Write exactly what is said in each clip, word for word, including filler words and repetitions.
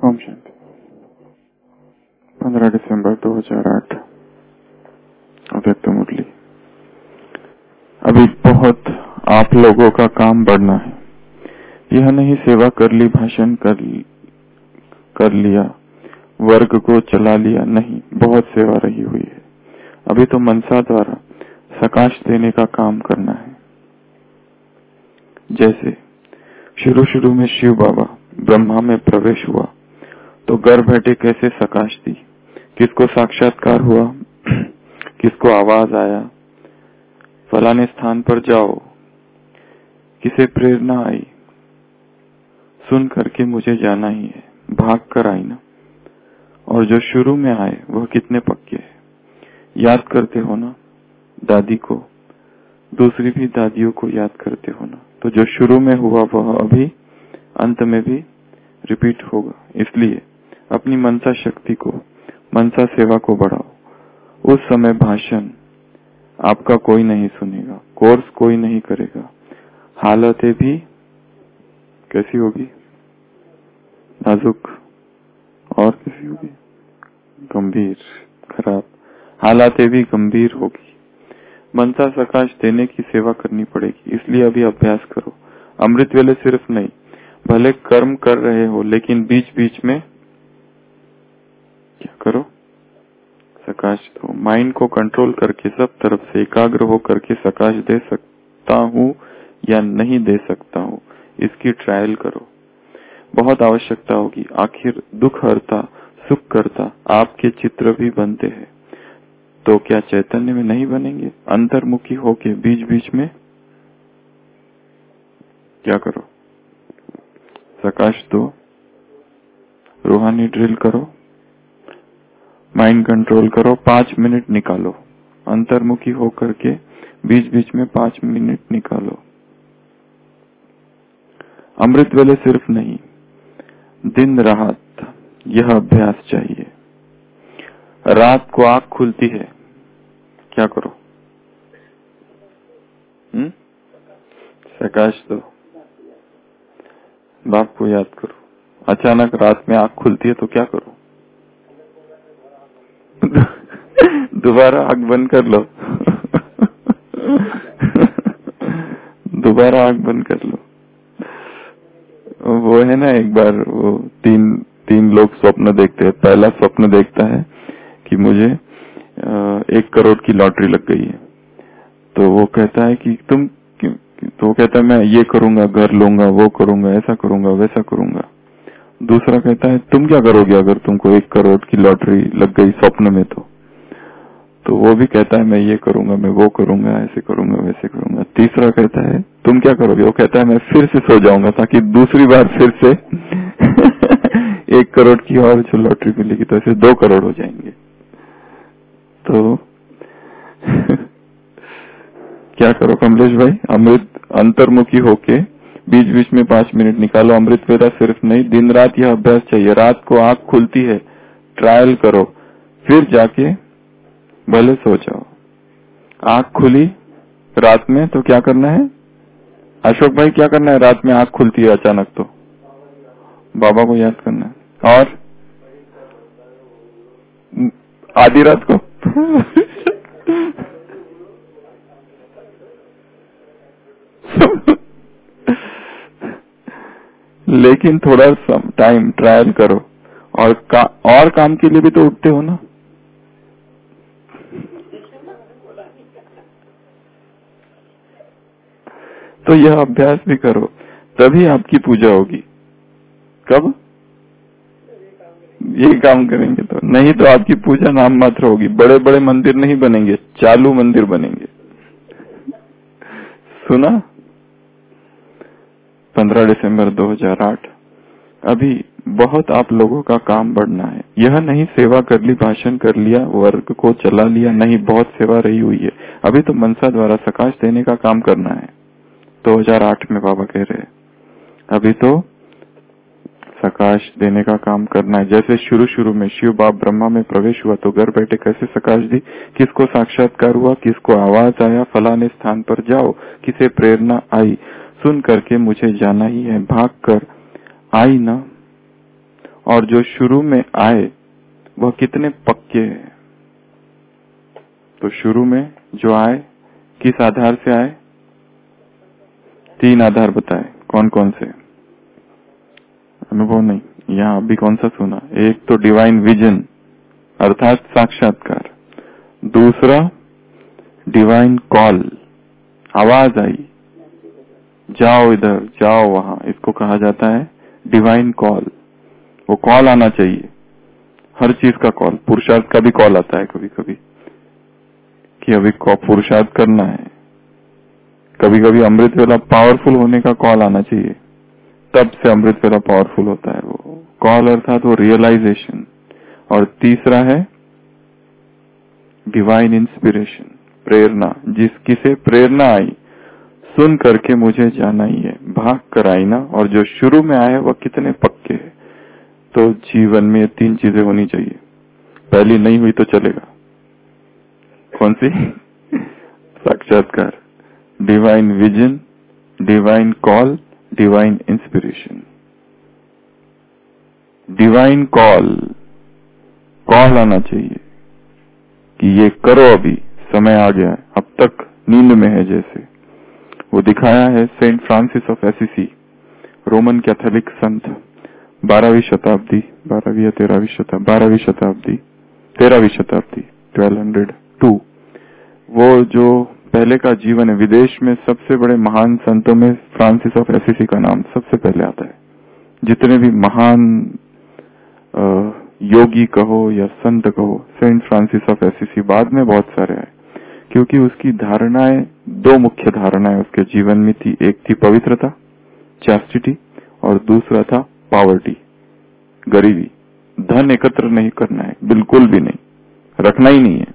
ओम शांति। पंद्रह दिसंबर दो हजार आठ। अव्यक्त मुरली। अभी बहुत आप लोगों का काम बढ़ना है। यह नहीं सेवा कर ली, भाषण कर ली, कर लिया, वर्ग को चला लिया, नहीं, बहुत सेवा रही हुई है। अभी तो मनसा द्वारा सकाश देने का काम करना है। जैसे शुरू शुरू में शिव बाबा ब्रह्मा में प्रवेश हुआ तो घर बैठे कैसे सकाश दी, किसको साक्षात्कार हुआ, किसको आवाज आया, फलाने स्थान पर जाओ, किसे प्रेरणा आई, सुन करके मुझे जाना ही है, भाग कर आई ना। और जो शुरू में आए वह कितने पक्के हैं, याद करते हो ना दादी को, दूसरी भी दादियों को याद करते हो ना। तो जो शुरू में हुआ वह अभी अंत में भी रिपीट होगा। इसलिए अपनी मनसा शक्ति को, मनसा सेवा को बढ़ाओ। उस समय भाषण आपका कोई नहीं सुनेगा, कोर्स कोई नहीं करेगा, हालतें भी कैसी होगी, नाजुक, और कैसी होगी, गंभीर, खराब। हालातें भी गंभीर होगी। मनसा सकाश देने की सेवा करनी पड़ेगी। इसलिए अभी अभ्यास करो। अमृत वेले सिर्फ नहीं, भले कर्म कर रहे हो लेकिन बीच बीच में क्या करो, सकाश दो। माइंड को कंट्रोल करके सब तरफ से एकाग्र हो करके सकाश दे सकता हूँ या नहीं दे सकता हूँ, इसकी ट्रायल करो। बहुत आवश्यकता होगी। आखिर दुख हरता, सुख करता आपके चित्र भी बनते हैं, तो क्या चैतन्य में नहीं बनेंगे? अंतर्मुखी होके बीच बीच में क्या करो, सकाश दो, रूहानी ड्रिल करो, माइंड कंट्रोल करो, पांच मिनट निकालो। अंतर्मुखी होकर के बीच बीच में पांच मिनट निकालो। अमृत वेले सिर्फ नहीं, दिन रात यह अभ्यास चाहिए। रात को आंख खुलती है, क्या करो, हुँ? सकाश दो, बाप को याद करो। अचानक रात में आंख खुलती है तो क्या करो, दोबारा आंख बंद कर लो। दोबारा आंख बंद कर लो। वो है ना, एक बार वो तीन तीन लोग स्वप्न देखते हैं। पहला स्वप्न देखता है कि मुझे एक करोड़ की लॉटरी लग गई है। तो वो कहता है कि तुम, तो वो कहता है मैं ये करूंगा, घर लूंगा, वो करूंगा, ऐसा करूंगा, वैसा करूंगा। दूसरा कहता है तुम क्या करोगे अगर तुमको एक करोड़ की लॉटरी लग गई स्वप्न में? तो तो वो भी कहता है मैं ये करूंगा, मैं वो करूंगा, ऐसे करूंगा, वैसे करूंगा। तीसरा कहता है तुम क्या करोगे? वो कहता है मैं फिर से सो जाऊंगा ताकि दूसरी बार फिर से एक करोड़ की और जो लॉटरी मिलेगी, तो ऐसे दो करोड़ हो जाएंगे। तो क्या करो कमलेश भाई? अमृत अंतर्मुखी होके बीच बीच में पांच मिनट निकालो। अमृत वेला सिर्फ नहीं, दिन रात यह अभ्यास चाहिए। रात को आंख खुलती है, ट्रायल करो, फिर जाके भले सो जाओ। आंख खुली रात में तो क्या करना है? अशोक भाई क्या करना है? रात में आंख खुलती है अचानक तो बाबा को याद करना है। और आधी रात को लेकिन थोड़ा टाइम ट्रायल करो। और का, और काम के लिए भी तो उठते हो ना। तो यह अभ्यास भी करो, तभी आपकी पूजा होगी। कब? ये काम करेंगे तो, नहीं तो आपकी पूजा नाम मात्र होगी। बड़े बड़े मंदिर नहीं बनेंगे, चालू मंदिर बनेंगे। सुना? पंद्रह दिसंबर दो हजार आठ। अभी बहुत आप लोगों का काम बढ़ना है। यह नहीं सेवा कर ली, भाषण कर लिया, वर्ग को चला लिया, नहीं, बहुत सेवा रही हुई है। अभी तो मनसा द्वारा सकाश देने का काम करना है। दो हजार आठ में बाबा कह रहे हैं अभी तो सकाश देने का काम करना है। जैसे शुरू शुरू में शिव बाप ब्रह्मा में प्रवेश हुआ तो घर बैठे कैसे सकाश दी, किसको साक्षात्कार हुआ, किसको आवाज आया, फलाने स्थान पर जाओ, किसे प्रेरणा आई, सुन करके मुझे जाना ही है, भाग कर आई ना। और जो शुरू में आए वह कितने पक्के हैं। तो शुरू में जो आए किस आधार से आए? तीन आधार बताए, कौन कौन से? अनुभव नहीं, यहाँ अभी कौन सा सुना? एक तो डिवाइन विजन अर्थात साक्षात्कार, दूसरा डिवाइन कॉल, आवाज आई जाओ इधर जाओ वहां, इसको कहा जाता है डिवाइन कॉल। वो कॉल आना चाहिए, हर चीज का कॉल, पुरुषार्थ का भी कॉल आता है कभी कभी कि अभी पुरुषार्थ करना है। कभी कभी अमृत वेला पावरफुल होने का कॉल आना चाहिए, तब से अमृत वेला पावरफुल होता है वो कॉल, अर्थात वो रियलाइजेशन। और तीसरा है डिवाइन इंस्पिरेशन, प्रेरणा, जिस किसे प्रेरणा आई सुन करके मुझे जाना ही है, भाग कर आई ना। और जो शुरू में आए वह कितने पक्के हैं। तो जीवन में तीन चीजें होनी चाहिए, पहली नहीं हुई तो चलेगा। कौन सी? साक्षात्कार, divine vision, divine call, divine inspiration. Divine call, call आना चाहिए कि ये करो, अभी समय आ गया है, अब तक नींद में है। जैसे वो दिखाया है Saint Francis of Assisi, Roman Catholic संत, बारहवीं शताब्दी, बारहवीं या तेरहवीं शताब्दी, बारहवीं शताब्दी, तेरहवीं शताब्दी, ट्वेल्व हंड्रेड टू। वो जो पहले का जीवन है, विदेश में सबसे बड़े महान संतों में फ्रांसिस ऑफ एसिसी का नाम सबसे पहले आता है। जितने भी महान योगी कहो या संत कहो, सेंट फ्रांसिस ऑफ एसिसी, बाद में बहुत सारे आए, क्योंकि उसकी धारणाएं, दो मुख्य धारणाएं उसके जीवन में थी। एक थी पवित्रता, चैस्टिटी, और दूसरा था पॉवर्टी, गरीबी। धन एकत्र नहीं करना है, बिल्कुल भी नहीं, रखना ही नहीं है।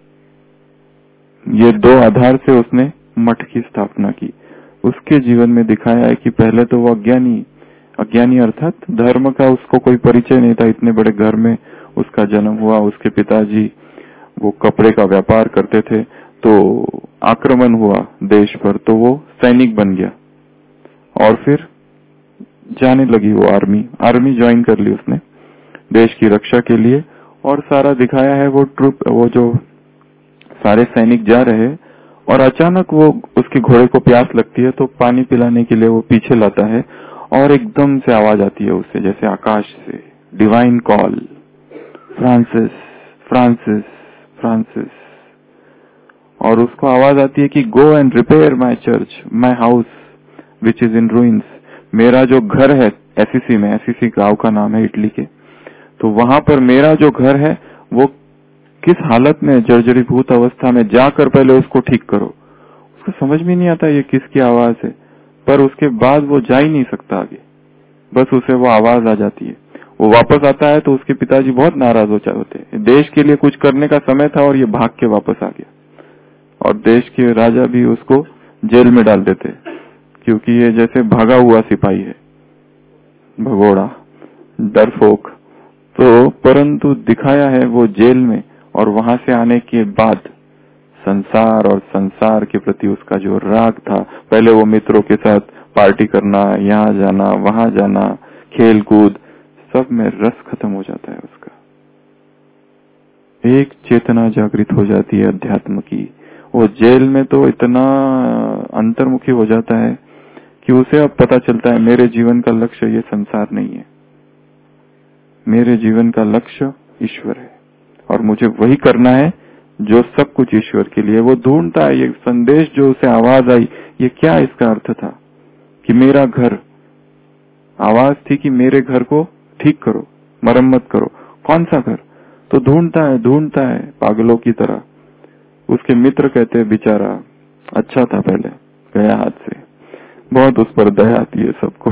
ये दो आधार से उसने मठ की स्थापना की। उसके जीवन में दिखाया है कि पहले तो वो अज्ञानी, अज्ञानी अर्थात धर्म का उसको कोई परिचय नहीं था। इतने बड़े घर में उसका जन्म हुआ, उसके पिताजी वो कपड़े का व्यापार करते थे, तो आक्रमण हुआ देश पर, तो वो सैनिक बन गया और फिर जाने लगी वो आर्मी, आर्मी ज्वाइन कर ली उसने देश की रक्षा के लिए। और सारा दिखाया है वो ट्रूप, वो जो सारे सैनिक जा रहे, और अचानक वो उसके घोड़े को प्यास लगती है, तो पानी पिलाने के लिए वो पीछे लाता है और एकदम से आवाज आती है उससे, जैसे आकाश से, divine call, Francis Francis Francis. और उसको आवाज आती है कि go and repair my church, my house which is in ruins. मेरा जो घर है एसीसी में, एसीसी गांव का नाम है इटली के, तो वहां पर मेरा जो घर है वो किस हालत में, जर्जरीभूत अवस्था में, जाकर पहले उसको ठीक करो। उसको समझ में नहीं आता ये किसकी आवाज है, पर उसके बाद वो जा ही नहीं सकता आगे, बस उसे वो आवाज आ जाती है। वो वापस आता है तो उसके पिताजी बहुत नाराज हो जाते हैं, देश के लिए कुछ करने का समय था और ये भाग के वापस आ गया। और देश के राजा भी उसको जेल में डाल देते, क्योंकि ये जैसे भागा हुआ सिपाही है, भगोड़ा, डरपोक। तो परंतु दिखाया है वो जेल में, और वहां से आने के बाद संसार और संसार के प्रति उसका जो राग था, पहले वो मित्रों के साथ पार्टी करना, यहाँ जाना वहां जाना, खेल कूद, सब में रस खत्म हो जाता है उसका। एक चेतना जागृत हो जाती है अध्यात्म की। वो जेल में तो इतना अंतर्मुखी हो जाता है कि उसे अब पता चलता है मेरे जीवन का लक्ष्य ये संसार नहीं है, मेरे जीवन का लक्ष्य ईश्वर है, और मुझे वही करना है जो सब कुछ ईश्वर के लिए। वो ढूंढता है ये संदेश, जो उसे आवाज आई, ये क्या इसका अर्थ था कि मेरा घर, आवाज थी कि मेरे घर को ठीक करो, मरम्मत करो। कौन सा घर? तो ढूंढता है ढूंढता है पागलों की तरह। उसके मित्र कहते हैं बेचारा अच्छा था, पहले गया हाथ से, बहुत उस पर दया आती है सबको।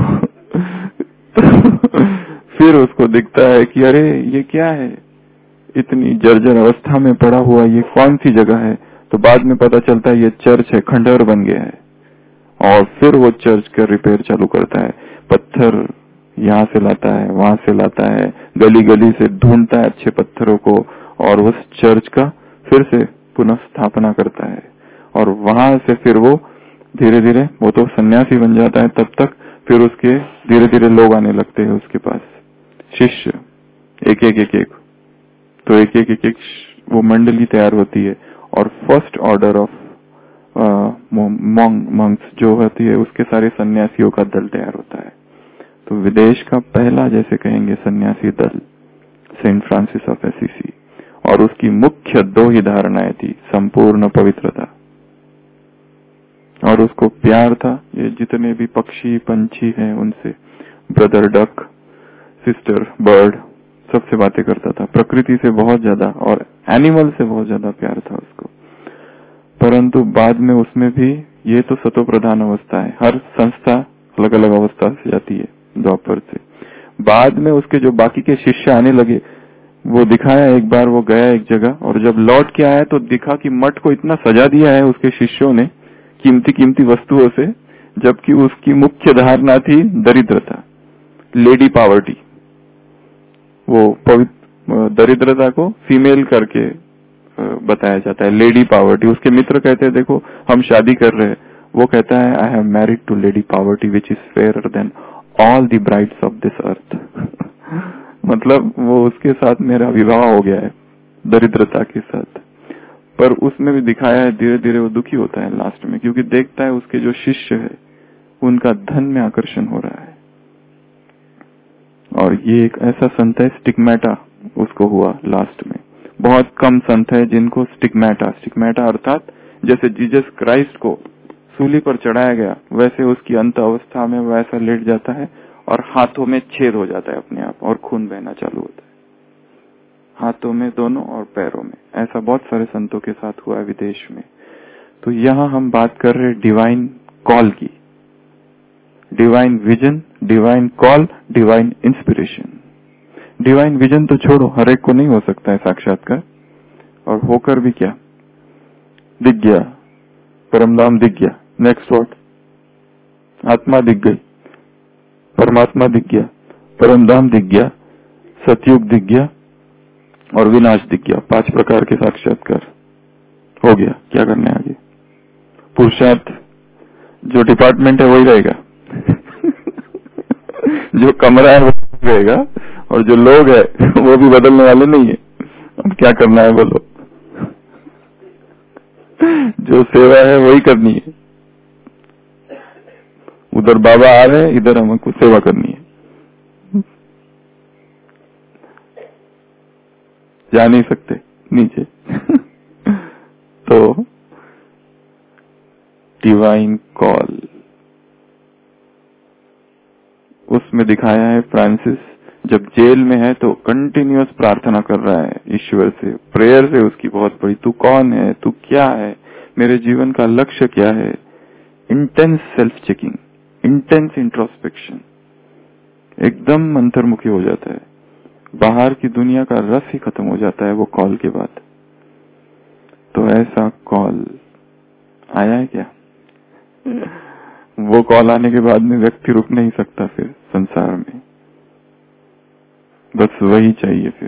फिर उसको दिखता है कि अरे ये क्या है, इतनी जर्जर अवस्था में पड़ा हुआ, ये कौन सी जगह है। तो बाद में पता चलता है ये चर्च है, खंडहर बन गया है। और फिर वो चर्च का रिपेयर चालू करता है, पत्थर यहाँ से लाता है, वहां से लाता है, गली गली से ढूंढता है अच्छे पत्थरों को, और उस चर्च का फिर से पुनः स्थापना करता है। और वहां से फिर वो धीरे धीरे, वो तो सन्यासी बन जाता है तब तक, फिर उसके धीरे धीरे लोग आने लगते हैं उसके पास, शिष्य, एक एक एक एक तो एक एक एक एक वो मंडली तैयार होती है और फर्स्ट ऑर्डर ऑफ मंक्स जो होती है उसके सारे सन्यासियों का दल तैयार होता है। तो विदेश का पहला जैसे कहेंगे सन्यासी दल सेंट फ्रांसिस ऑफ एसीसी, और उसकी मुख्य दो ही धारणाएं थी, संपूर्ण पवित्रता और उसको प्यार था। ये जितने भी पक्षी पंछी हैं उनसे, ब्रदर डक, सिस्टर बर्ड, सबसे बातें करता था, प्रकृति से बहुत ज्यादा और एनिमल से बहुत ज्यादा प्यार था उसको। परंतु बाद में उसमें भी, ये तो सतो प्रधान अवस्था है, हर संस्था अलग अलग अवस्था से जाती है द्वापर से। बाद में उसके जो बाकी के शिष्य आने लगे, वो दिखाया एक बार वो गया एक जगह और जब लौट के आया तो दिखा कि मठ को इतना सजा दिया है उसके शिष्यों ने कीमती कीमती वस्तुओं से, जबकि उसकी मुख्य धारणा थी दरिद्रता, लेडी पावर्टी। वो पवित्र दरिद्रता को फीमेल करके बताया जाता है, लेडी पावर्टी। उसके मित्र कहते हैं देखो हम शादी कर रहे हैं, वो कहता है I have married to lady poverty which is fairer than all the brides of this earth. मतलब वो उसके साथ मेरा विवाह हो गया है दरिद्रता के साथ। पर उसमें भी दिखाया है धीरे धीरे वो दुखी होता है लास्ट में, क्योंकि देखता है उसके जो शिष्य है उनका धन में आकर्षण हो रहा है। और ये एक ऐसा संत है स्टिग्मेटा उसको हुआ लास्ट में। बहुत कम संत है जिनको स्टिग्मेटा, स्टिग्मेटा अर्थात जैसे जीसस क्राइस्ट को सूली पर चढ़ाया गया वैसे उसकी अंत अवस्था में वैसा लेट जाता है और हाथों में छेद हो जाता है अपने आप और खून बहना चालू होता है, हाथों में दोनों और पैरों में। ऐसा बहुत सारे संतों के साथ हुआ है विदेश में। तो यहाँ हम बात कर रहे डिवाइन कॉल की, divine vision, divine call, divine inspiration. Divine vision तो छोड़ो, हर एक को नहीं हो सकता है साक्षात्कार, और होकर भी क्या, दिख गया, परमधाम दिख गया, नेक्स्ट वर्ड, आत्मा दिख गई, परमात्मा दिख गया, परमधाम दिख गया, सतयुग दिख गया और विनाश दिख गया। पांच प्रकार के साक्षात्कार हो गया। क्या करना है आगे? पुरुषार्थ, जो डिपार्टमेंट है वही रहेगा जो कमरा है वो रहेगा और जो लोग है वो भी बदलने वाले नहीं है। अब क्या करना है बोलो? जो सेवा है वही करनी है। उधर बाबा आ रहे हैं, इधर हमको सेवा करनी है। जा नहीं सकते नीचे तो डिवाइन कॉल उसमें दिखाया है। फ्रांसिस जब जेल में है तो कंटिन्यूअस प्रार्थना कर रहा है ईश्वर से, प्रेयर से उसकी बहुत बड़ी, तू कौन है, तू क्या है, मेरे जीवन का लक्ष्य क्या है। Intense self checking, intense introspection, एकदम मंत्रमुखी हो जाता है। बाहर की दुनिया का रस ही खत्म हो जाता है वो कॉल के बाद। तो ऐसा कॉल आया है क्या? वो कॉल आने के बाद में व्यक्ति रुक नहीं सकता फिर संसार में, बस वही चाहिए फिर।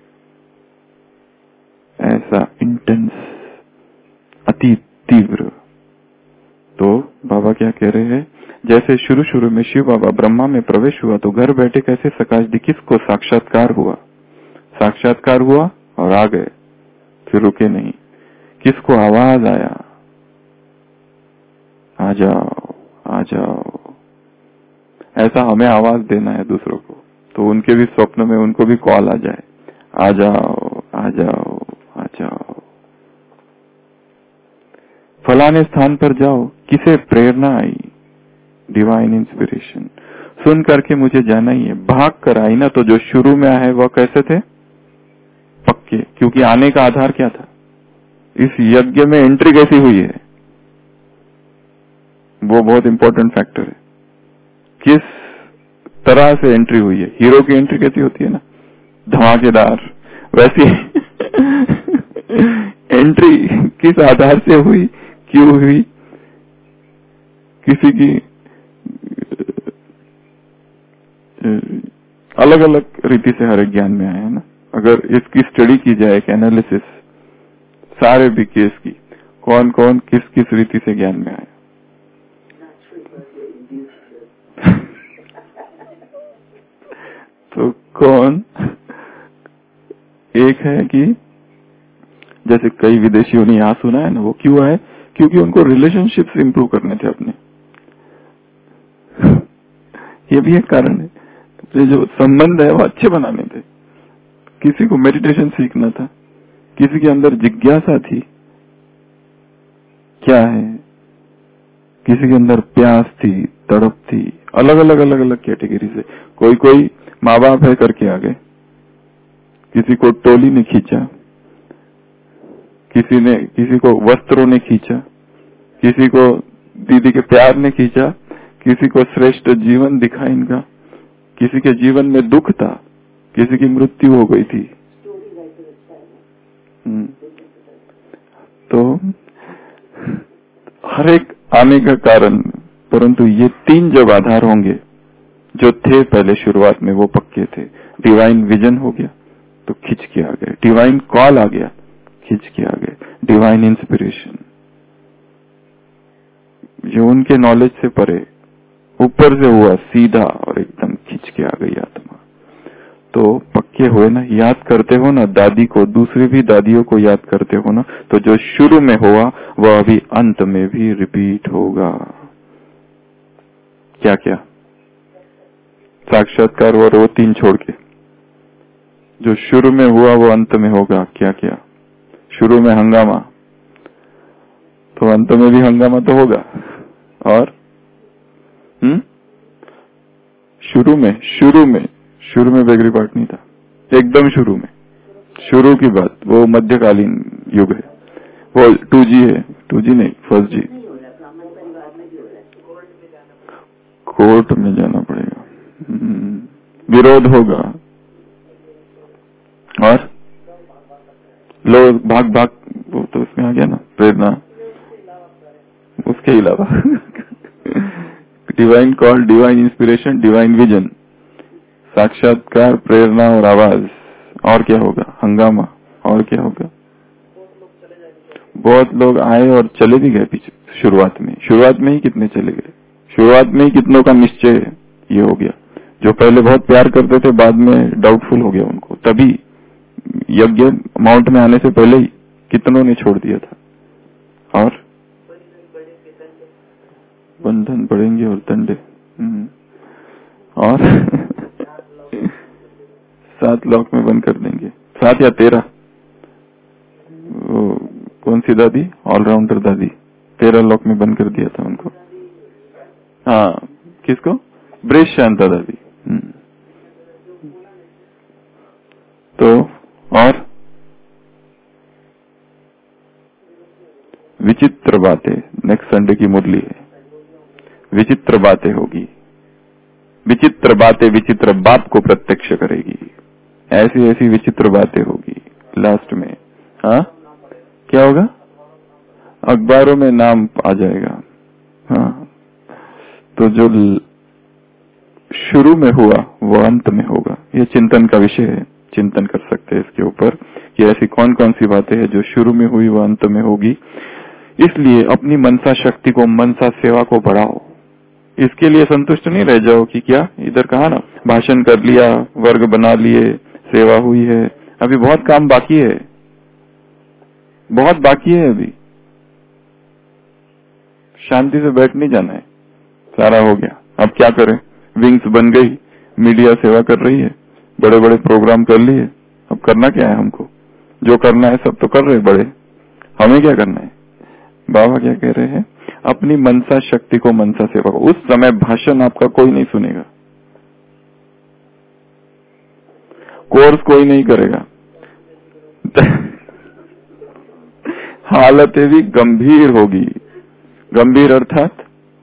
ऐसा इंटेंस, अति तीव्र। तो बाबा क्या कह रहे हैं, जैसे शुरू शुरू में शिव बाबा ब्रह्मा में प्रवेश हुआ तो घर बैठे कैसे सकाश दी, किसको साक्षात्कार हुआ, साक्षात्कार हुआ और आ गए, फिर रुके नहीं। किसको आवाज आया, आ जाओ आ जाओ। ऐसा हमें आवाज देना है दूसरों को, तो उनके भी स्वप्न में उनको भी कॉल आ जाए, आ जाओ आ जाओ आ जाओ, फलाने स्थान पर जाओ। किसे प्रेरणा आई, डिवाइन इंस्पिरेशन, सुन करके मुझे जाना ही है। भाग कर आई ना, तो जो शुरू में आए वह कैसे थे, पक्के, क्योंकि आने का आधार क्या था, इस यज्ञ में एंट्री कैसी हुई है, वो बहुत इंपॉर्टेंट फैक्टर है। किस तरह से एंट्री हुई है, हीरो की एंट्री कैसी होती है ना, धमाकेदार, वैसी एंट्री किस आधार से हुई, क्यों हुई, किसी की अलग अलग रीति से हर एक ज्ञान में आया है ना। अगर इसकी स्टडी की जाए, एक एनालिसिस सारे भी केस की, कौन कौन किस किस रीति से ज्ञान में आया। तो कौन एक है कि जैसे कई विदेशियों ने यहाँ सुना है ना, वो क्यों है? क्योंकि उनको रिलेशनशिप्स इंप्रूव करने थे अपने। ये भी एक कारण है। तो जो संबंध है वो अच्छे बनाने थे। किसी को मेडिटेशन सीखना था, किसी के अंदर जिज्ञासा थी क्या है, किसी के अंदर प्यास थी, तड़प थी, अलग अलग अलग अलग कैटेगरी से। कोई कोई माँ बाप है करके आ गए, किसी को टोली ने खींचा, किसी ने किसी को वस्त्रों ने खींचा, किसी को दीदी के प्यार ने खींचा, किसी को श्रेष्ठ जीवन दिखा इनका, किसी के जीवन में दुख था, किसी की मृत्यु हो गई थी। तो हर एक आने का कारण, परंतु ये तीन जब आधार होंगे जो थे पहले शुरुआत में वो पक्के थे। डिवाइन विजन हो गया तो खिंच के आ गए, डिवाइन कॉल आ गया खिंच के आ गए, डिवाइन इंस्पिरेशन जो उनके नॉलेज से परे ऊपर से हुआ सीधा और एकदम खिंच के आ गई आत्मा। तो पक्के हुए ना, याद करते हो ना दादी को, दूसरी भी दादियों को याद करते हो ना, तो जो शुरू में हुआ वह अभी अंत में भी रिपीट होगा। क्या क्या? साक्षात्कार और वो तीन छोड़ के जो शुरू में हुआ वो अंत में होगा। क्या क्या? शुरू में हंगामा, तो अंत में भी हंगामा तो होगा। और हम्म शुरू में शुरू में शुरू में बेगरी पार्ट नहीं था, एकदम शुरू में, शुरू की बात, वो मध्यकालीन युग है, वो टू जी है, टू जी नहीं फर्स्ट जी। कोर्ट में जाना पड़ेगा, विरोध होगा, और लोग भाग भाग, वो तो उसमें आ गया ना प्रेरणा, उसके अलावा divine call, divine inspiration, divine vision, साक्षात्कार, प्रेरणा और आवाज। और क्या होगा? हंगामा। और क्या होगा? बहुत लोग आए और चले भी गए पीछे। शुरुआत में शुरुआत में ही कितने चले गए, शुरुआत में ही कितनों का निश्चय ये हो गया। जो पहले बहुत प्यार करते थे बाद में डाउटफुल हो गया उनको, तभी यज्ञ माउंट में आने से पहले ही कितनों ने छोड़ दिया था। और बंधन बढ़ेंगे और दंडे, और सात लॉक में बंद कर देंगे, सात या तेरह। कौन सी दादी? ऑलराउंडर दादी, तेरह लॉक में बंद कर दिया था उनको। हाँ, किसको? ब्रेश शांता दादी। तो और विचित्र बातें नेक्स्ट संडे की मुरली है। विचित्र बातें होगी, विचित्र बातें विचित्र बाप को प्रत्यक्ष करेगी, ऐसी ऐसी विचित्र बातें होगी लास्ट में। हाँ, क्या होगा? अखबारों में नाम आ जाएगा। हाँ, तो जो शुरू में हुआ वो अंत में होगा। ये चिंतन का विषय है, चिंतन कर सकते हैं इसके ऊपर कि ऐसी कौन कौन सी बातें हैं जो शुरू में हुई वो अंत में होगी। इसलिए अपनी मनसा शक्ति को, मनसा सेवा को बढ़ाओ। इसके लिए संतुष्ट नहीं रह जाओ कि क्या इधर कहा ना, भाषण कर लिया, वर्ग बना लिए, सेवा हुई है, अभी बहुत काम बाकी है, बहुत बाकी है। अभी शांति से बैठ नहीं जाना है, सारा हो गया। अब क्या करें? विंग्स बन गई, मीडिया सेवा कर रही है, बड़े बड़े प्रोग्राम कर लिए, अब करना क्या है? हमको जो करना है सब तो कर रहे बड़े, हमें क्या करना है? बाबा क्या कह रहे हैं? अपनी मनसा शक्ति को, मनसा सेवा को। उस समय भाषण आपका कोई नहीं सुनेगा, कोर्स कोई नहीं करेगा, हालतें भी गंभीर होगी। गंभीर अर्थात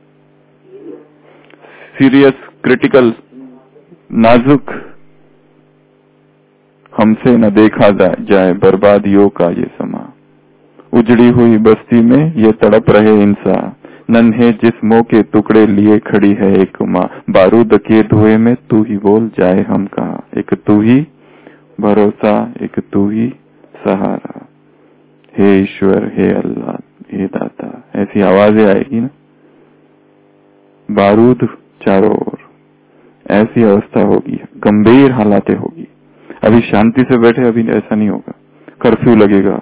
सीरियस, क्रिटिकल, नाजुक। हमसे न देखा जाए बर्बादियों का ये समा, उजड़ी हुई बस्ती में ये तड़प रहे इंसान, नन्हे जिस्मों के टुकड़े लिए खड़ी है एक माँ, बारूद के धुएं में तू ही बोल जाए हम कहाँ, एक तू ही भरोसा, एक तू ही सहारा, हे ईश्वर, हे अल्लाह, हे दाता। ऐसी आवाजें आएगी ना, बारूद चारों ओर, ऐसी अवस्था होगी, गंभीर हालातें होगी। अभी शांति से बैठे, अभी ऐसा नहीं होगा। कर्फ्यू लगेगा,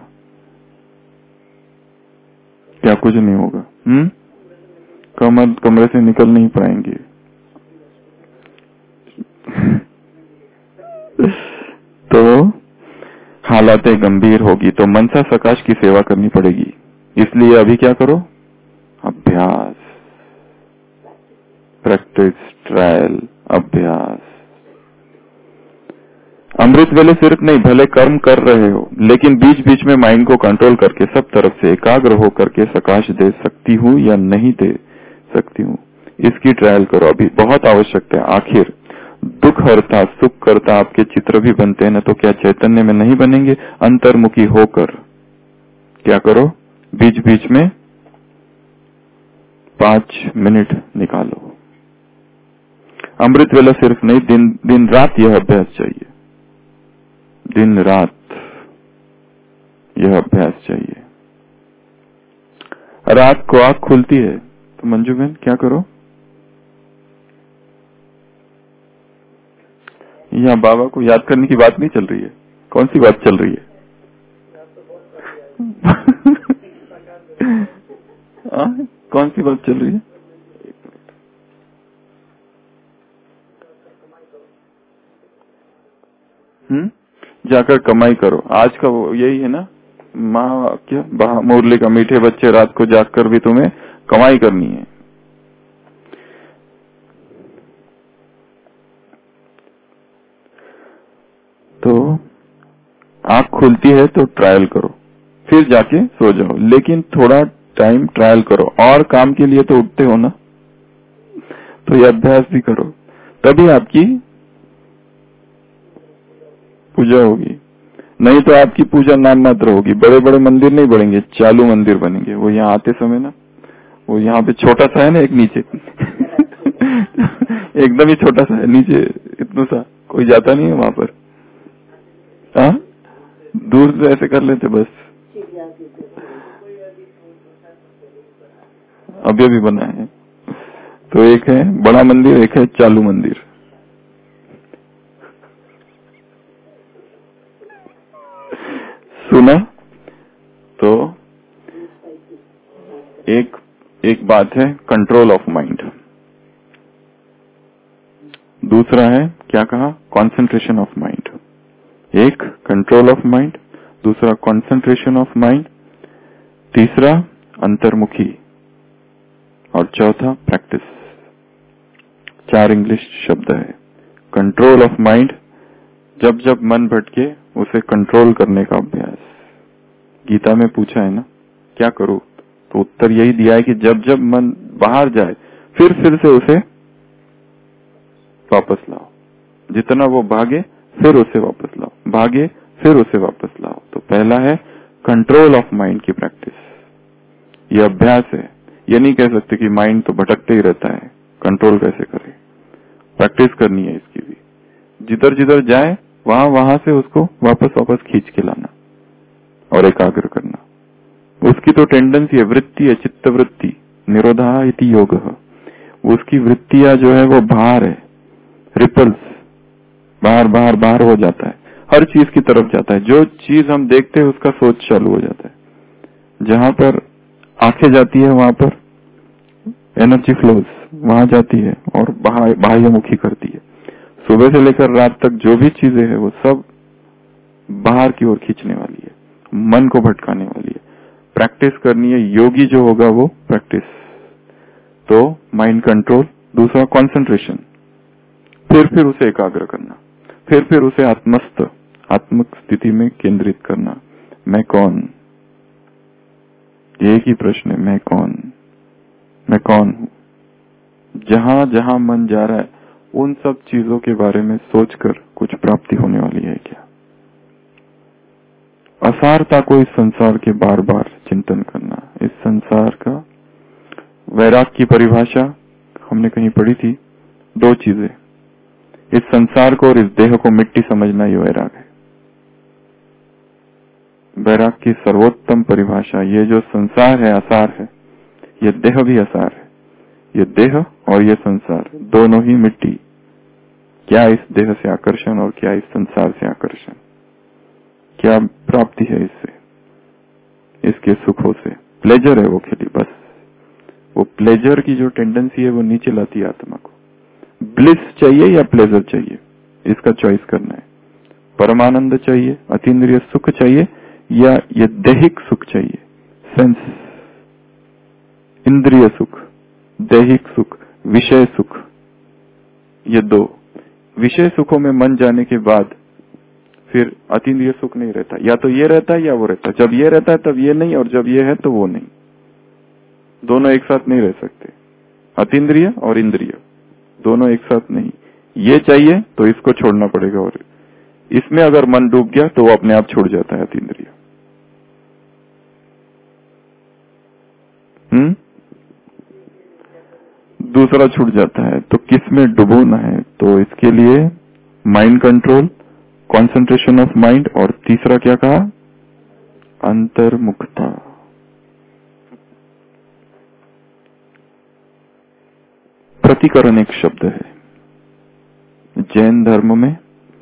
क्या कुछ नहीं होगा। हम्म कमर कमरे से निकल नहीं पाएंगे। तो हालातें गंभीर होगी, तो मनसा सकाश की सेवा करनी पड़ेगी। इसलिए अभी क्या करो? अभ्यास, प्रैक्टिस, ट्रायल, अभ्यास। अमृत वेले सिर्फ नहीं, भले कर्म कर रहे हो, लेकिन बीच बीच में माइंड को कंट्रोल करके सब तरफ से एकाग्र हो करके सकाश दे सकती हूँ या नहीं दे सकती हूँ, इसकी ट्रायल करो। अभी बहुत आवश्यकता है। आखिर दुख हरता सुख करता आपके चित्र भी बनते हैं ना, तो क्या चैतन्य में नहीं बनेंगे? अंतर्मुखी होकर क्या करो? बीच बीच में पांच मिनट निकालो। अमृत वेला सिर्फ नहीं, दिन दिन रात यह अभ्यास चाहिए। दिन रात यह अभ्यास चाहिए। रात को आंख खुलती है तो मंजू बहन क्या करो? यहाँ बाबा को याद करने की बात नहीं चल रही है। कौन सी बात चल रही है? आ, कौन सी बात चल रही है? हम्म जाकर कमाई करो। आज का वो यही है ना, माँ क्या मुरली का मीठे बच्चे, रात को जागकर भी तुम्हें कमाई करनी है। तो आँख खुलती है तो ट्रायल करो, फिर जाके सो जाओ, लेकिन थोड़ा टाइम ट्रायल करो। और काम के लिए तो उठते हो ना, तो ये अभ्यास भी करो, तभी आपकी पूजा होगी। नहीं तो आपकी पूजा नाम मात्र होगी। बड़े बड़े मंदिर नहीं बनेंगे, चालू मंदिर बनेंगे। वो यहाँ आते समय ना, वो यहाँ पे छोटा सा है ना, एक नीचे एकदम ही छोटा सा है नीचे, इतना सा कोई जाता नहीं है वहां पर। हाँ, दूर से ऐसे कर लेते बस। अभी अभी बना है। तो एक है बड़ा मंदिर, एक है चालू मंदिर। सुना? तो एक एक बात है कंट्रोल ऑफ माइंड, दूसरा है क्या कहा? Concentration of mind. एक कंट्रोल ऑफ माइंड, दूसरा कंसंट्रेशन ऑफ माइंड, तीसरा अंतर्मुखी, और चौथा प्रैक्टिस। चार इंग्लिश शब्द है। कंट्रोल ऑफ माइंड, जब जब मन भटके उसे कंट्रोल करने का अभ्यास। गीता में पूछा है ना क्या करो, तो उत्तर यही दिया है कि जब जब मन बाहर जाए फिर फिर से उसे वापस लाओ। जितना वो भागे फिर उसे वापस लाओ, भागे फिर उसे वापस लाओ। तो पहला है कंट्रोल ऑफ माइंड की प्रैक्टिस। ये अभ्यास है। ये नहीं कह सकते कि माइंड तो भटकते ही रहता है, कंट्रोल कैसे करें। प्रैक्टिस करनी है इसकी भी। जिधर जिधर जाए वहां वहां से उसको वापस वापस खींच के लाना और एकाग्र करना। उसकी तो टेंडेंसी है, वृत्ति है, चित्त वृत्ति, निरोधा इति योग। उसकी वृत्तियां जो है वो बाहर है, रिपल्स, बाहर बाहर बाहर हो जाता है, हर चीज की तरफ जाता है। जो चीज हम देखते हैं उसका सोच चालू हो जाता है। जहां पर आंखें जाती है वहां पर एनर्जी फ्लोज वहां जाती है और बाह्यमुखी करती है। सुबह से लेकर रात तक जो भी चीजें हैं वो सब बाहर की ओर खींचने वाली है, मन को भटकाने वाली है। प्रैक्टिस करनी है। योगी जो होगा वो प्रैक्टिस, तो माइंड कंट्रोल, दूसरा कंसंट्रेशन, फिर फिर उसे एकाग्र करना, फिर फिर उसे आत्मस्थ आत्मक स्थिति में केंद्रित करना। मैं कौन? एक ही प्रश्न है, मैं कौन? मैं कौन हूं? जहां जहां मन जा रहा है उन सब चीजों के बारे में सोचकर कुछ प्राप्ति होने वाली है क्या? असारता को इस संसार के बार बार चिंतन करना। इस संसार का वैराग की परिभाषा हमने कहीं पढ़ी थी, दो चीजें, इस संसार को और इस देह को मिट्टी समझना ही वैराग है। वैराग की सर्वोत्तम परिभाषा, ये जो संसार है असार है, ये देह भी असार है। ये देह और ये संसार दोनों ही मिट्टी, क्या इस देह से आकर्षण और क्या इस संसार से आकर्षण, क्या प्राप्ति है इससे, इसके सुखों से। प्लेजर है वो खाली, बस वो प्लेजर की जो टेंडेंसी है वो नीचे लाती है आत्मा को। ब्लिस चाहिए या प्लेजर चाहिए, इसका चॉइस करना है। परमानंद चाहिए, अतीन्द्रिय सुख चाहिए, या ये दैहिक सुख चाहिए, सेंस, इंद्रिय सुख, दैहिक सुख, विषय सुख। ये दो विषय सुखों में मन जाने के बाद फिर अतीन्द्रिय सुख नहीं रहता। या तो ये रहता है या वो रहता है। जब ये रहता है तब ये नहीं, और जब ये है तो वो नहीं। दोनों एक साथ नहीं रह सकते। अतीन्द्रिय और इंद्रिय दोनों एक साथ नहीं। ये चाहिए तो इसको छोड़ना पड़ेगा, और इसमें अगर मन डूब गया तो वो अपने आप छूट जाता है अतीन्द्रिय। हम्म दूसरा छूट जाता है। तो किस में डुबोना है? तो इसके लिए mind control, concentration of mind, और तीसरा क्या कहा? अंतर्मुखता। प्रतिकरण एक शब्द है जैन धर्म में।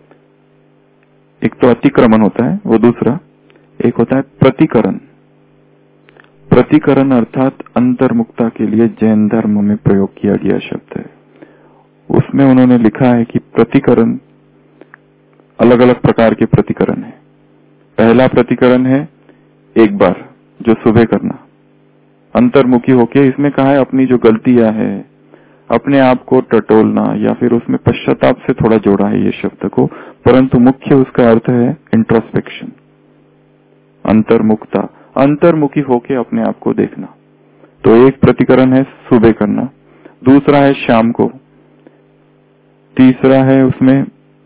एक तो अतिक्रमण होता है, वो दूसरा एक होता है प्रतिकरण। प्रतिकरण अर्थात अंतर्मुखता के लिए जैन धर्म में प्रयोग किया गया शब्द है। उसमें उन्होंने लिखा है कि प्रतिकरण अलग अलग प्रकार के प्रतिकरण है। पहला प्रतिकरण है एक बार, जो सुबह करना, अंतर्मुखी होके। इसमें कहा है अपनी जो गलतियां है, अपने आप को टटोलना, या फिर उसमें पश्चाताप से थोड़ा जोड़ा है ये शब्द को, परंतु मुख्य उसका अर्थ है इंट्रोस्पेक्शन, अंतर्मुखता, अंतर्मुखी होके अपने आप को देखना। तो एक प्रतिकरण है सुबह करना, दूसरा है शाम को, तीसरा है उसमें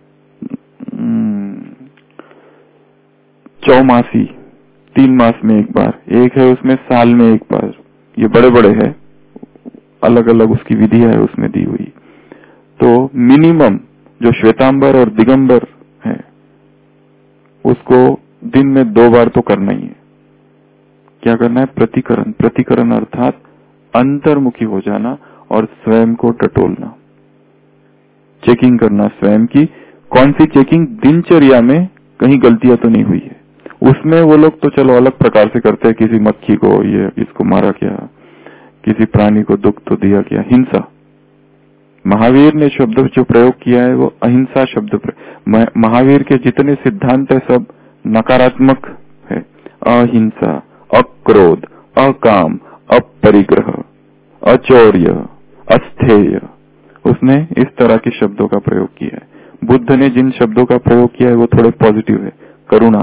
चौमासी, तीन मास में एक बार, एक है उसमें साल में एक बार। ये बड़े बड़े है, अलग अलग उसकी विधि है उसमें दी हुई। तो मिनिमम जो श्वेतांबर और दिगंबर है उसको दिन में दो बार तो करना ही है। क्या करना है? प्रतिकरण। प्रतिकरण अर्थात अंतर्मुखी हो जाना और स्वयं को टटोलना, चेकिंग करना स्वयं की। कौन सी चेकिंग? दिनचर्या में कहीं गलतियां तो नहीं हुई है। उसमें वो लोग तो चलो अलग प्रकार से करते हैं, किसी मक्खी को ये इसको मारा क्या, किसी प्राणी को दुख तो दिया क्या, हिंसा। महावीर ने शब्द जो प्रयोग किया है वो अहिंसा शब्द। महावीर के जितने सिद्धांत है सब नकारात्मक है। अहिंसा, अक्रोध, अकाम, अपरिग्रह, अचौर्य, अस्थेय, उसने इस तरह के शब्दों का प्रयोग किया है। बुद्ध ने जिन शब्दों का प्रयोग किया है वो थोड़े पॉजिटिव है, करुणा,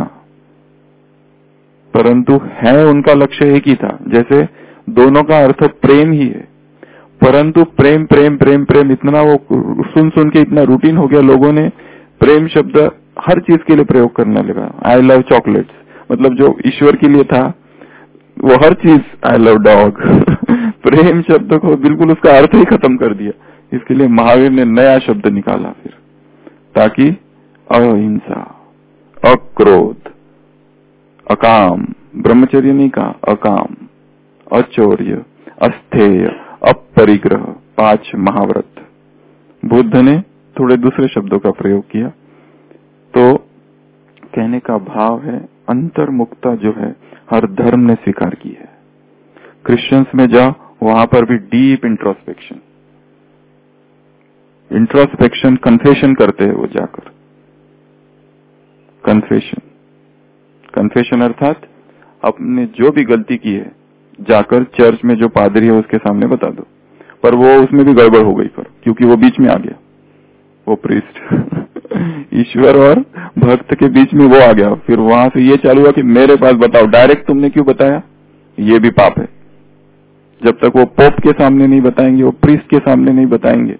परंतु है उनका लक्ष्य एक ही था। जैसे दोनों का अर्थ प्रेम ही है, परंतु प्रेम प्रेम प्रेम प्रेम इतना वो सुन सुन के इतना रूटीन हो गया, लोगों ने प्रेम शब्द हर चीज के लिए प्रयोग करने लगा। आई लव चॉकलेट्स, मतलब जो ईश्वर के लिए था वो हर चीज आई लव डॉग प्रेम शब्द को बिल्कुल उसका अर्थ ही खत्म कर दिया। इसके लिए महावीर ने नया शब्द निकाला फिर, ताकि अहिंसा, अक्रोध, अकाम, ब्रह्मचर्य नहीं कहा, अकाम, अचौर्य, अस्थेय, अपरिग्रह, पांच महाव्रत। बुद्ध ने थोड़े दूसरे शब्दों का प्रयोग किया। तो कहने का भाव है अंतर्मुखता जो है हर धर्म ने स्वीकार की है। क्रिश्चियंस में जाओ वहां पर भी डीप इंट्रोस्पेक्शन, इंट्रोस्पेक्शन कन्फेशन करते हैं वो जाकर। कन्फेशन, कन्फेशन अर्थात अपने जो भी गलती की है जाकर चर्च में जो पादरी है उसके सामने बता दो। पर वो उसमें भी गड़बड़ हो गई, पर क्योंकि वो बीच में आ गया, वो प्रीस्ट ईश्वर और भक्त के बीच में वो आ गया। फिर वहां से ये चालू हुआ कि मेरे पास बताओ, डायरेक्ट तुमने क्यों बताया? ये भी पाप है। जब तक वो पोप के सामने नहीं बताएंगे, वो प्रीस्ट के सामने नहीं बताएंगे,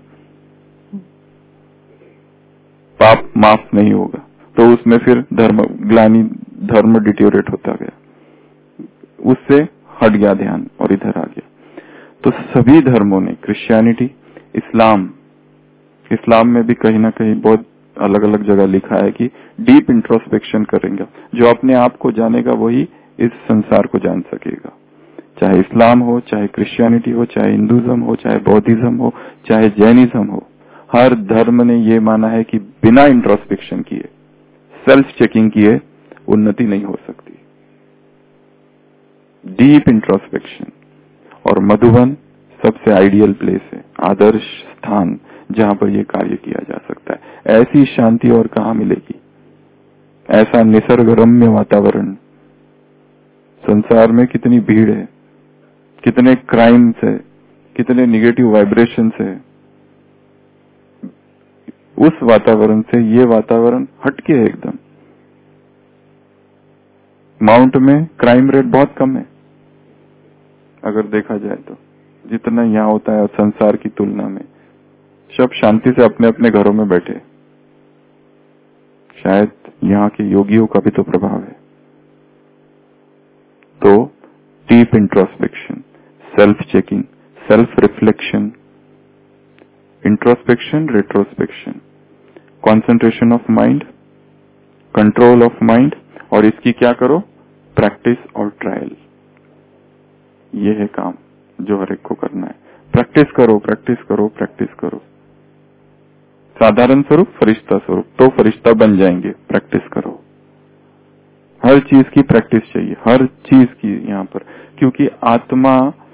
पाप माफ नहीं होगा। तो उसमें फिर धर्म ग्लानि, धर्म डिटोरेट होता गया, उससे हट गया ध्यान और इधर आ गया। तो सभी धर्मों ने, क्रिश्चियनिटी, इस्लाम, इस्लाम में भी कहीं ना कहीं बहुत अलग अलग जगह लिखा है कि डीप इंट्रोस्पेक्शन करेंगे। जो अपने आप को जानेगा वही इस संसार को जान सकेगा। चाहे इस्लाम हो, चाहे क्रिश्चियनिटी हो, चाहे हिंदुज्म हो, चाहे बौद्धिज्म हो, चाहे जैनिज्म हो, हर धर्म ने ये माना है कि बिना इंट्रोस्पेक्शन किए, सेल्फ चेकिंग किए उन्नति नहीं हो सकती। Deep introspection. और मधुबन सबसे आइडियल प्लेस है, आदर्श स्थान जहां पर यह कार्य किया जा सकता है। ऐसी शांति और कहां मिलेगी? ऐसा निसर्ग रम्य वातावरण। संसार में कितनी भीड़ है, कितने क्राइम्स है, कितने निगेटिव वाइब्रेशंस है। उस वातावरण से ये वातावरण हटके है एकदम। माउंट में क्राइम रेट बहुत कम है अगर देखा जाए तो, जितना यहाँ होता है संसार की तुलना में। सब शांति से अपने अपने घरों में बैठे। शायद यहाँ के योगियों का भी तो प्रभाव है। तो deep introspection, self checking, self reflection, introspection, retrospection, concentration of mind, control of mind, और इसकी क्या करो? प्रैक्टिस और ट्रायल। ये है काम जो हर एक को करना है। प्रैक्टिस करो, प्रैक्टिस करो, प्रैक्टिस करो। साधारण स्वरूप, फरिश्ता स्वरूप, तो फरिश्ता बन जाएंगे। प्रैक्टिस करो। हर चीज की प्रैक्टिस चाहिए, हर चीज की यहाँ पर, क्योंकि आत्मा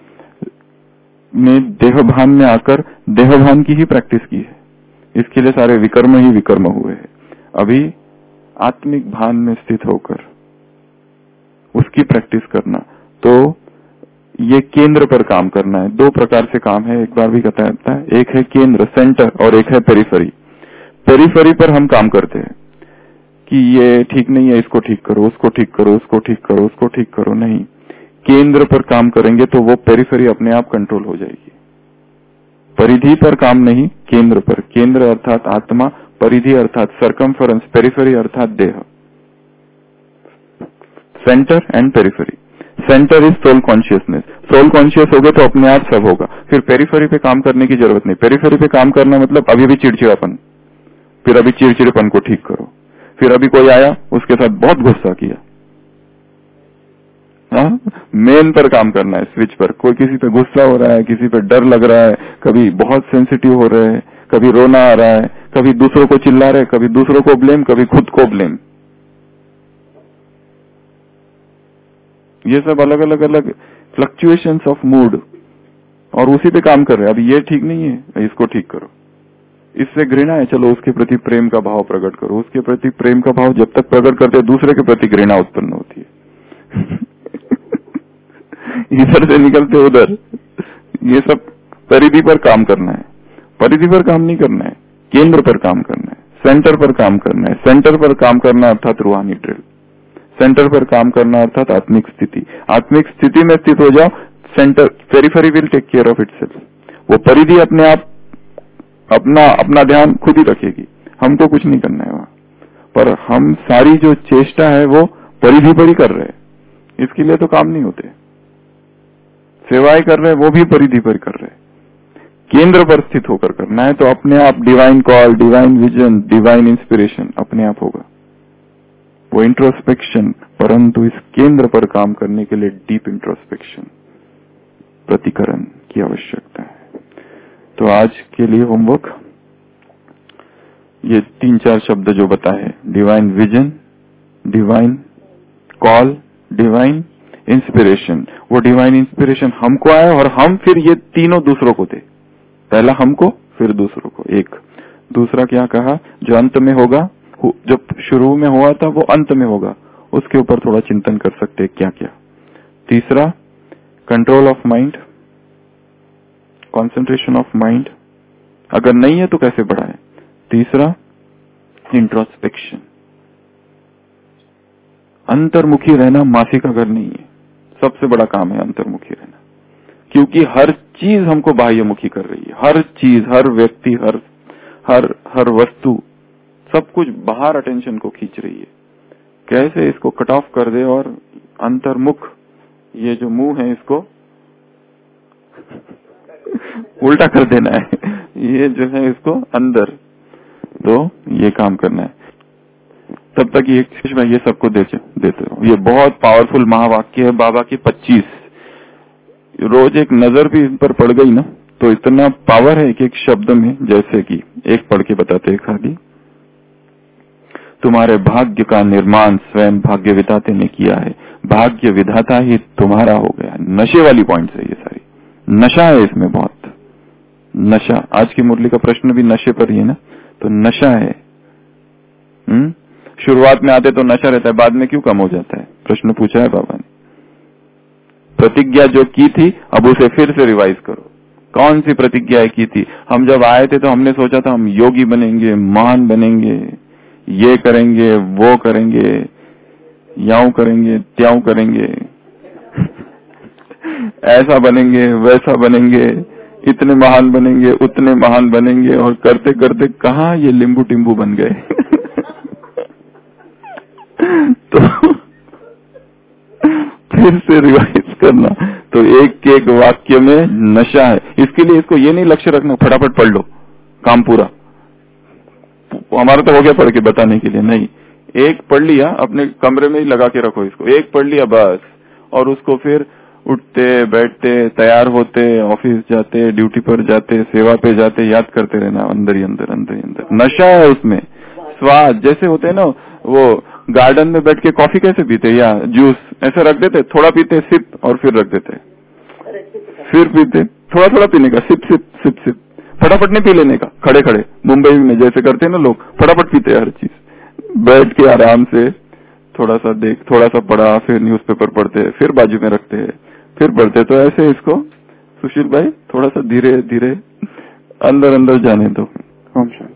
ने देहभान में आकर देहभान की ही प्रैक्टिस की है। इसके लिए सारे विकर्म ही विकर्म हुए हैं। अभी आत्मिक भान में स्थित होकर उसकी प्रैक्टिस करना, तो ये केंद्र पर काम करना है। दो प्रकार से काम है, एक बार भी कहता है, एक है केंद्र, सेंटर, और एक है पेरिफेरी। पेरिफेरी पर हम काम करते हैं कि ये ठीक नहीं है, इसको ठीक करो, उसको ठीक करो, उसको ठीक करो, उसको ठीक करो। नहीं, केंद्र पर काम करेंगे तो वो पेरिफेरी अपने आप कंट्रोल हो जाएगी। परिधि पर काम नहीं, केंद्र पर। केंद्र अर्थात आत्मा, परिधि अर्थात सर्कमफरेंस, पेरिफेरी अर्थात देह। Centre and periphery. Centre is soul consciousness. Soul conscious हो गए तो अपने आप सब होगा, फिर पेरिफेरी पे काम करने की जरूरत नहीं। पेरिफेरी पे काम करना मतलब अभी भी चिड़चिड़ापन, फिर अभी चिड़चिड़ेपन को ठीक करो। फिर अभी कोई आया, उसके साथ बहुत गुस्सा किया, मेन पर काम करना है, स्विच पर। कोई किसी पे गुस्सा हो रहा है, किसी पे डर लग रहा है, कभी बहुत सेंसिटिव हो रहे हैं, कभी रोना आ रहा है, कभी दूसरों को चिल्ला रहे, कभी दूसरों को ब्लेम, कभी खुद को ब्लेम। ये सब अलग अलग अलग फ्लक्चुएशंस ऑफ मूड, और उसी पे काम कर रहे हैं। अभी ये ठीक नहीं है, इसको ठीक करो। इससे घृणा है, चलो उसके प्रति प्रेम का भाव प्रकट करो। उसके प्रति प्रेम का भाव जब तक प्रकट करते, दूसरे के प्रति घृणा उत्पन्न होती है। इधर से निकलते उधर। ये सब परिधि पर काम करना है। परिधि पर काम नहीं करना है, केंद्र पर काम करना है, सेंटर पर काम करना है। सेंटर पर काम करना अर्थात रूहानी ड्रिल। सेंटर पर काम करना अर्थात आत्मिक स्थिति। आत्मिक स्थिति में स्थित हो जाओ, centre, periphery will take care of itself. वो परिधि अपने आप अपना अपना ध्यान खुद ही रखेगी, हमको कुछ नहीं करना है वहां पर। हम सारी जो चेष्टा है वो परिधि पर ही कर रहे हैं। इसके लिए तो काम नहीं होते। सेवाएं कर रहे हैं, वो भी परिधि पर कर रहे हैं। केंद्र पर स्थित होकर करना है तो अपने आप divine call, divine vision, divine inspiration अपने आप होगा। वो इंट्रोस्पेक्शन, परंतु इस केंद्र पर काम करने के लिए डीप इंट्रोस्पेक्शन, प्रतिकरण की आवश्यकता है। तो आज के लिए होमवर्क, ये तीन चार शब्द जो बताए, divine vision, divine call, divine inspiration. वो डिवाइन इंस्पिरेशन हमको आया और हम फिर ये तीनों दूसरों को दे। पहला हमको, फिर दूसरों को। एक दूसरा क्या कहा, जो अंत में होगा, जब शुरू में हुआ था वो अंत में होगा, उसके ऊपर थोड़ा चिंतन कर सकते हैं क्या क्या। तीसरा control of mind, concentration of mind, अगर नहीं है तो कैसे बढ़ाएं। तीसरा इंट्रोस्पेक्शन, अंतर्मुखी रहना मासी का घर नहीं है, सबसे बड़ा काम है अंतर्मुखी रहना। क्योंकि हर चीज हमको बाह्यमुखी कर रही है, हर चीज, हर व्यक्ति, हर हर हर वस्तु, सब कुछ बाहर अटेंशन को खींच रही है। कैसे इसको कट ऑफ कर दे और अंतर्मुख, ये जो मुंह है इसको उल्टा कर देना है, ये जो है इसको अंदर, तो ये काम करना है। तब तक ये मैं ये सबको देते देते हूँ। ये बहुत पावरफुल महावाक्य है बाबा की पच्चीस। रोज एक नजर भी इन पर पड़ गई ना तो इतना पावर है एक एक शब्द में। जैसे कि एक पढ़ के बताते हैं खाली, तुम्हारे भाग्य का निर्माण स्वयं भाग्य विधाता ने किया है, भाग्य विधाता ही तुम्हारा हो गया। नशे वाली पॉइंट है ये सारी, नशा है इसमें बहुत, नशा। आज की मुरली का प्रश्न भी नशे पर ही है ना, तो नशा है। हम्म शुरुआत में आते तो नशा रहता है, बाद में क्यों कम हो जाता है? प्रश्न पूछा है बाबा ने। प्रतिज्ञा जो की थी अब उसे फिर से रिवाइज करो। कौन सी प्रतिज्ञा की थी? हम जब आए थे तो हमने सोचा था हम योगी बनेंगे, महान बनेंगे, ये करेंगे, वो करेंगे, याऊ करेंगे, त्याऊ करेंगे, ऐसा बनेंगे, वैसा बनेंगे, इतने महान बनेंगे, उतने महान बनेंगे, और करते करते कहाँ ये लिंबू टिम्बू बन गए। तो फिर से रिवाइज करना। तो एक एक वाक्य में नशा है। इसके लिए इसको ये नहीं लक्ष्य रखना फटाफट पढ़ लो काम पूरा, हमारा तो हो गया पढ़ के बताने के लिए, नहीं। एक पढ़ लिया, अपने कमरे में ही लगा के रखो इसको, एक पढ़ लिया बस, और उसको फिर उठते बैठते, तैयार होते, ऑफिस जाते, ड्यूटी पर जाते, सेवा पे जाते, याद करते रहना अंदर ही अंदर अंदर ही अंदर। नशा है उसमें, स्वाद। जैसे होते हैं ना वो गार्डन में बैठ के कॉफी कैसे पीते या जूस, ऐसे रख देते, थोड़ा पीते सिप और फिर रख देते, फिर पीते, थोड़ा थोड़ा पीने का, सिप सिप सिप सिप, फटाफट नहीं पी लेने का खड़े खड़े। मुंबई में जैसे करते हैं ना लोग, फटाफट पीते हैं हर चीज, बैठ के आराम से थोड़ा सा देख, थोड़ा सा पढ़ा, फिर न्यूज़पेपर पढ़ते हैं, फिर बाजू में रखते हैं, फिर पढ़ते। तो ऐसे इसको सुशील भाई थोड़ा सा धीरे धीरे अंदर अंदर जाने दो। ओम शांति।